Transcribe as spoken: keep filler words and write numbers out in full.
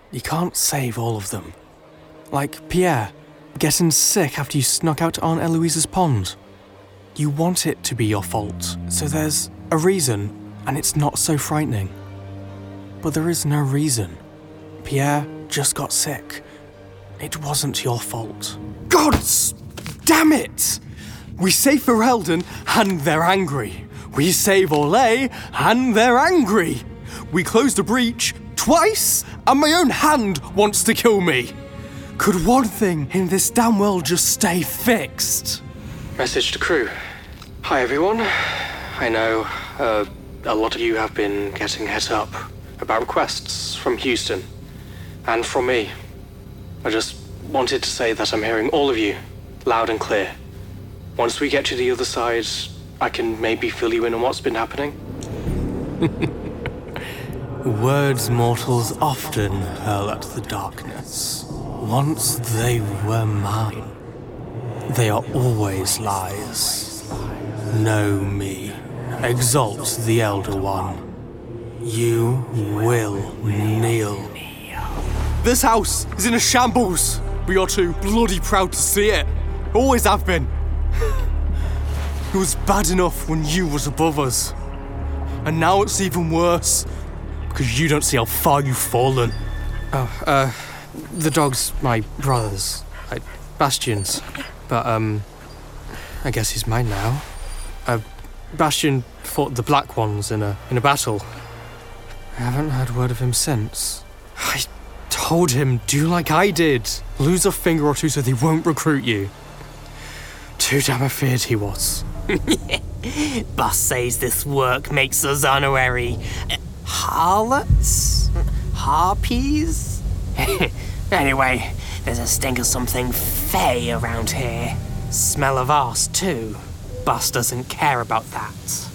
You can't save all of them. Like Pierre, getting sick after you snuck out to Aunt Eloise's pond. You want it to be your fault, so there's a reason, and it's not so frightening. But there is no reason. Pierre just got sick. It wasn't your fault. God damn it! We save Ferelden, and they're angry. We save Orlais, and they're angry. We close the breach twice, and my own hand wants to kill me. Could one thing in this damn world just stay fixed? Message to crew. Hi everyone. I know uh, a lot of you have been getting hit up about requests from Houston and from me. I just wanted to say that I'm hearing all of you loud and clear. Once we get to the other side, I can maybe fill you in on what's been happening. Words mortals often hurl at the darkness. Once they were mine. They are always lies. Know me. Exalt the Elder One. You will kneel. This house is in a shambles. We are too bloody proud to see it. Always have been. It was bad enough when you was above us. And now it's even worse. Because you don't see how far you've fallen. Oh, uh, the dog's my brother's. Like, Bastion's. But, um, I guess he's mine now. Uh, Bastion fought the Black Ones in a, in a battle. I haven't heard word of him since. I told him, do like I did. Lose a finger or two so they won't recruit you. Too damn afeard he was. Boss says this work makes us honorary uh, harlots? Harpies? Anyway, there's a stink of something fey around here. Smell of arse, too. Boss doesn't care about that.